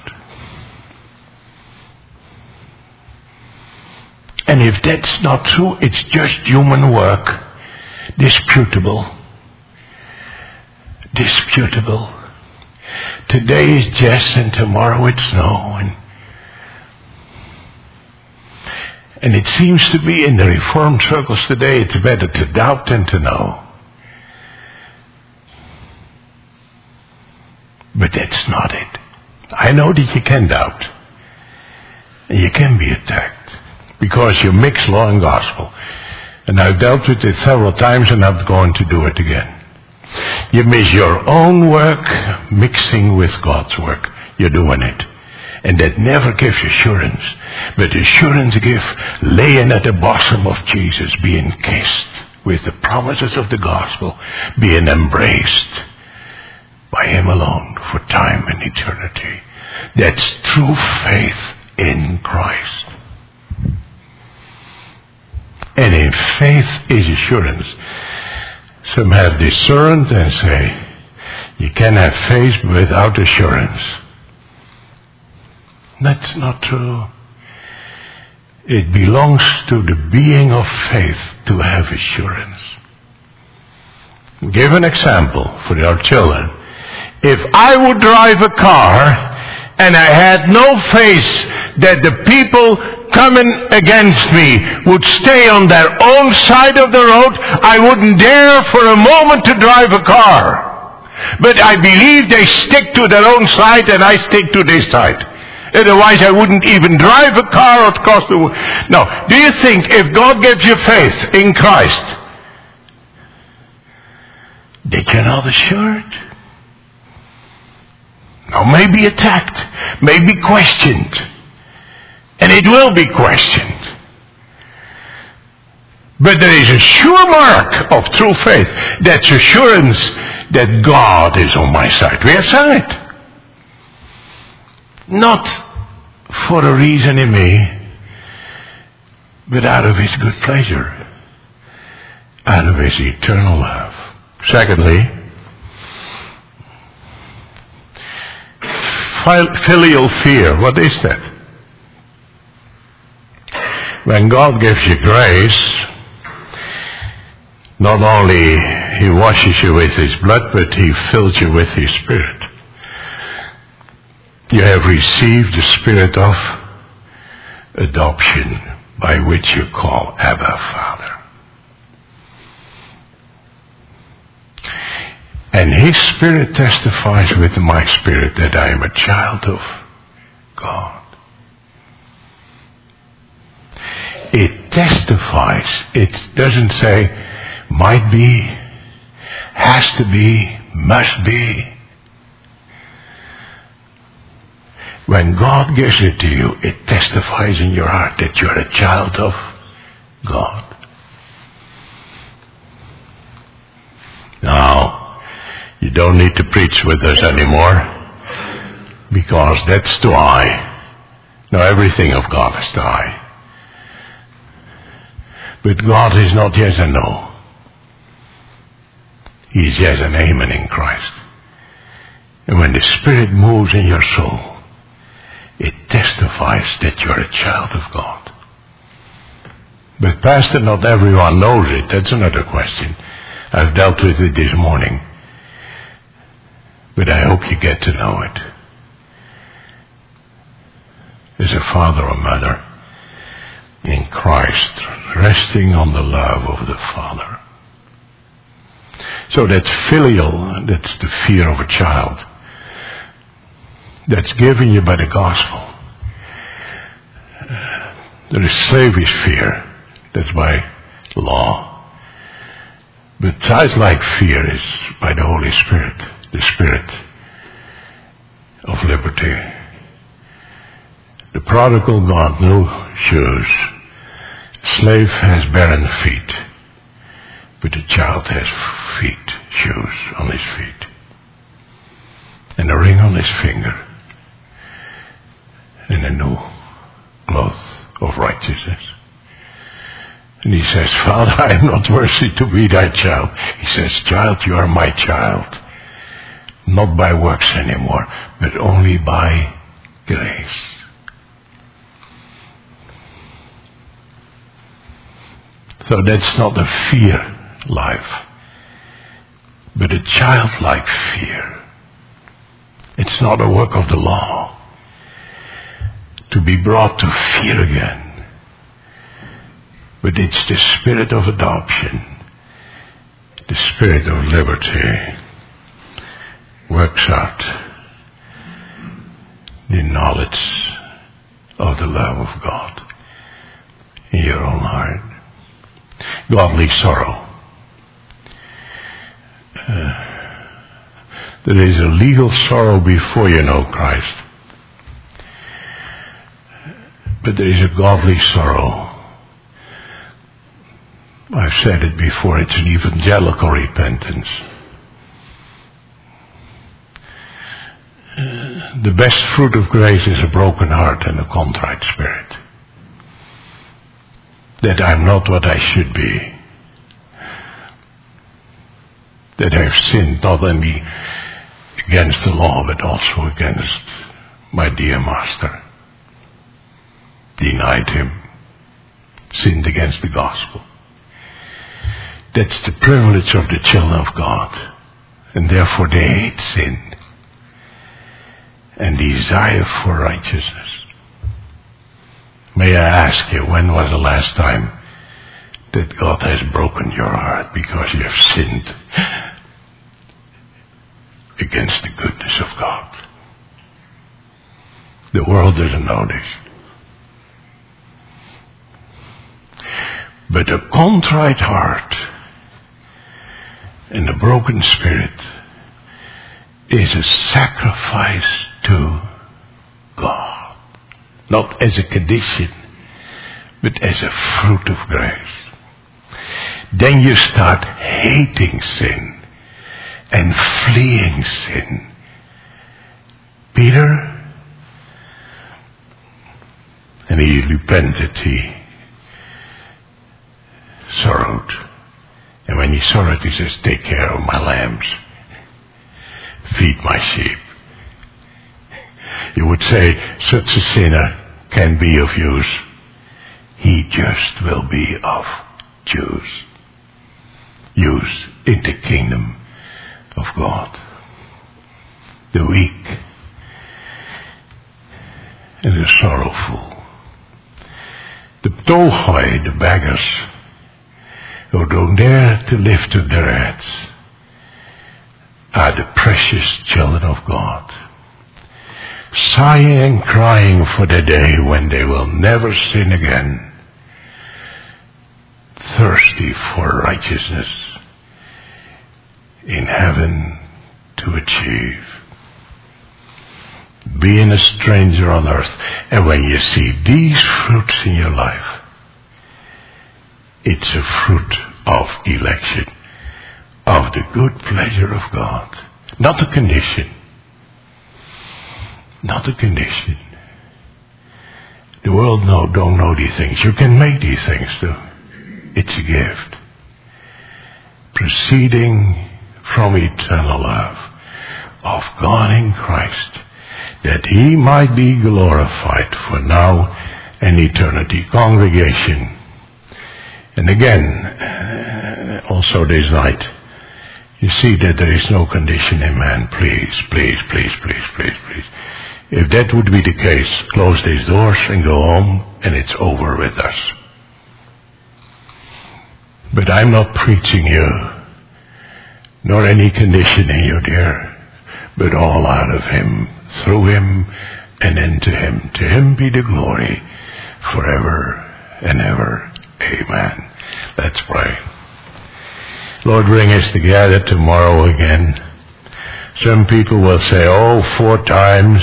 And if that's not true, it's just human work. Disputable. Disputable. Today is yes and tomorrow it's no. And it seems to be in the Reformed circles today, it's better to doubt than to know. But that's not it. I know that you can doubt. And you can be attacked. Because you mix law and gospel. And I've dealt with it several times, and I'm going to do it again. You miss your own work mixing with God's work. You're doing it. And that never gives assurance. But assurance gives laying at the bosom of Jesus, being kissed with the promises of the gospel, being embraced by Him alone for time and eternity. That's true faith in Christ. And in faith is assurance. Some have discerned and say, you can have faith without assurance. That's not true. It belongs to the being of faith to have assurance. Give an example for our children. If I would drive a car and I had no faith that the people coming against me would stay on their own side of the road, I wouldn't dare for a moment to drive a car. But I believe they stick to their own side and I stick to this side. Otherwise I wouldn't even drive a car or cross the road. Now, do you think if God gives you faith in Christ, that you're not assured? Now, maybe attacked, maybe questioned. And it will be questioned. But there is a sure mark of true faith. That's assurance that God is on my side. We have sung it. Not for a reason in me, but out of His good pleasure. Out of His eternal love. filial fear, what is that? When God gives you grace, not only He washes you with His blood, but He fills you with His Spirit. You have received the Spirit of adoption, by which you call Abba, Father. And His Spirit testifies with my spirit that I am a child of God. It testifies. It doesn't say might be, has to be, must be. When God gives it to you, it testifies in your heart that you're a child of God. Now, you don't need to preach with us anymore, because that's too high. Now, everything of God is too high. But God is not yes and no. He is yes and amen in Christ. And when the Spirit moves in your soul, it testifies that you're a child of God. But Pastor, not everyone knows it. That's another question. I've dealt with it this morning. But I hope you get to know it. As a father or mother in Christ, resting on the love of the Father. So that's filial, that's the fear of a child. That's given you by the gospel. There is slavish fear, that's by law. But childlike fear is by the Holy Spirit, the Spirit of liberty. The prodigal got new shoes. Slave has barren feet, but the child has shoes on his feet, and a ring on his finger, and a new cloth of righteousness. And he says, Father, I am not worthy to be thy child. He says, child, you are my child, not by works anymore, but only by grace. So that's not a fear life, but a childlike fear. It's not a work of the law to be brought to fear again, but it's the Spirit of adoption, the Spirit of liberty, works out the knowledge of the love of God in your own heart. Godly sorrow. There is a legal sorrow before you know Christ. But there is a godly sorrow. I've said it before, it's an evangelical repentance. The best fruit of grace is a broken heart and a contrite spirit. That I'm not what I should be. That I've sinned not only against the law, but also against my dear Master. Denied Him. Sinned against the gospel. That's the privilege of the children of God. And therefore they hate sin. And desire for righteousness. May I ask you, when was the last time that God has broken your heart because you have sinned against the goodness of God? The world doesn't know this. But a contrite heart and a broken spirit is a sacrifice to God. Not as a condition, but as a fruit of grace. Then you start hating sin and fleeing sin. Peter, and he repented, he sorrowed. And when he sorrowed, he says, take care of my lambs. Feed my sheep. You would say such a sinner can be of use. He just will be of use. Use in the kingdom of God. The weak and the sorrowful. The tolhoi, the beggars, who don't dare to lift up their heads, are the precious children of God, sighing and crying for the day when they will never sin again, thirsty for righteousness in heaven to achieve. Being a stranger on earth, and when you see these fruits in your life, it's a fruit of election, of the good pleasure of God. Not a condition. Not a condition. The world don't know these things. You can make these things too. It's a gift. Proceeding from eternal love of God in Christ, that he might be glorified for now and eternity. Congregation. And again, also this night, you see that there is no condition in man. Please, please, please, please, please, please. If that would be the case, close these doors and go home, and it's over with us. But I'm not preaching you, nor any condition in you, dear, but all out of him, through him, and into him. To him be the glory forever and ever. Amen. Let's pray. Lord, bring us together tomorrow again. Some people will say, 4 times.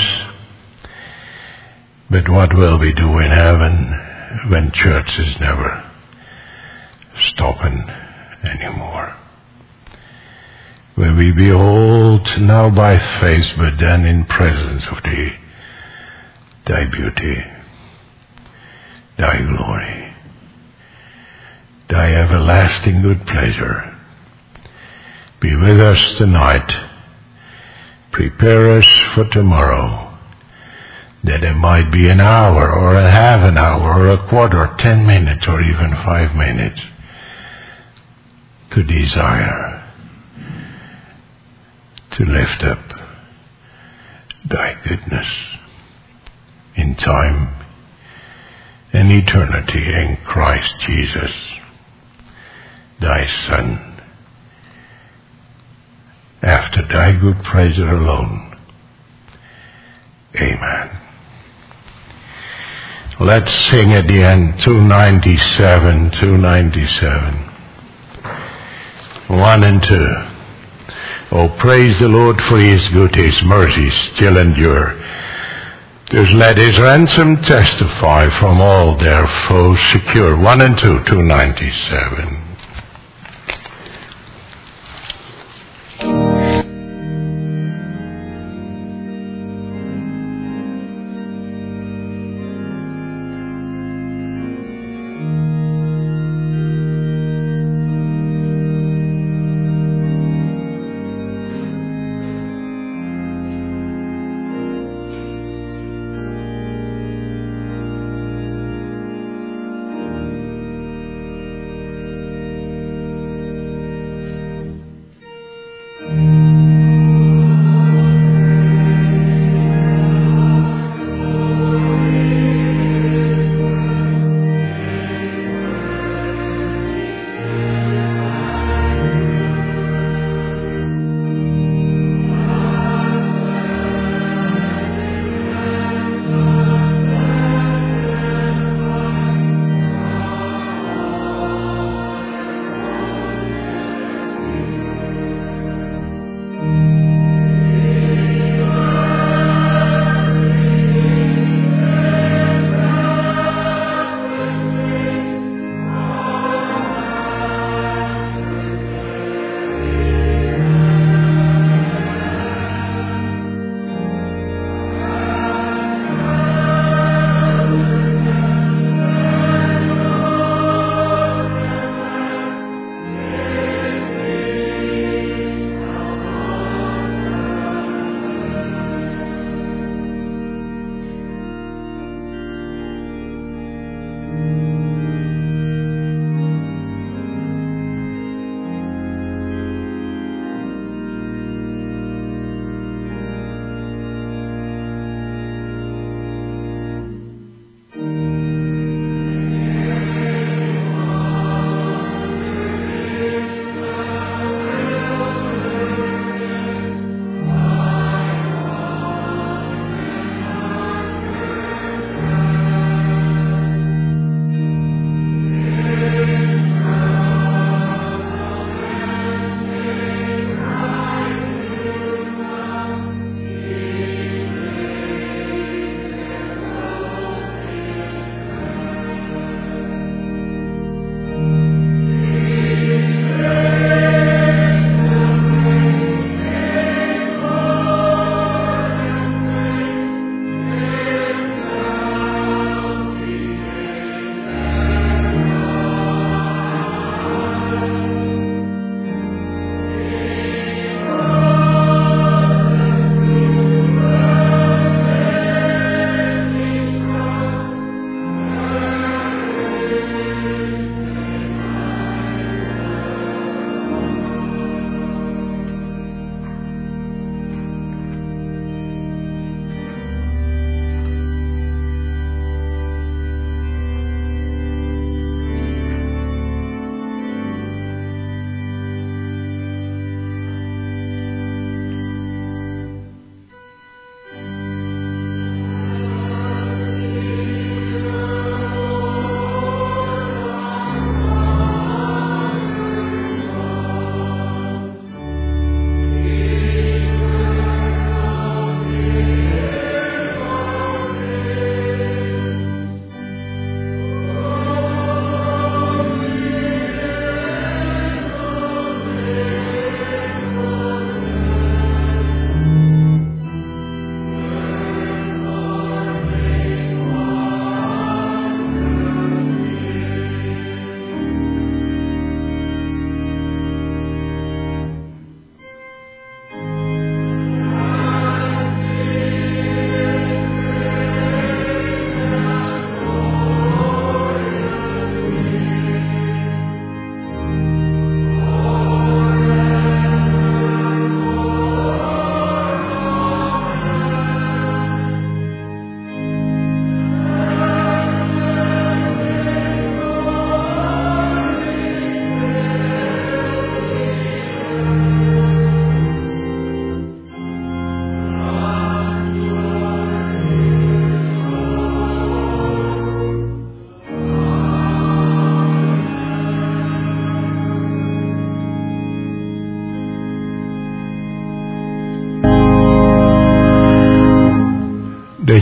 But what will we do in heaven when church is never stopping anymore? When we behold now by faith, but then in presence of thee, thy beauty, thy glory, thy everlasting good pleasure. Be with us tonight. Prepare us for tomorrow, that it might be an hour or a half an hour or a quarter or 10 minutes or even 5 minutes to desire to lift up thy goodness in time and eternity in Christ Jesus, thy Son, after thy good pleasure alone. Amen. Let's sing at the end 297, 297. 1 and 2. Oh, praise the Lord, for he is good, his mercies still endure. Just let his ransom testify, from all their foes secure. 1 and 2, 297.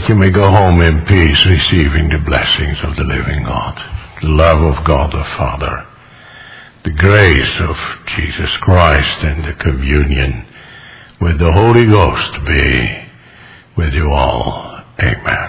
that you may go home in peace, receiving the blessings of the living God, the love of God the Father, the grace of Jesus Christ, and the communion with the Holy Ghost be with you all. Amen.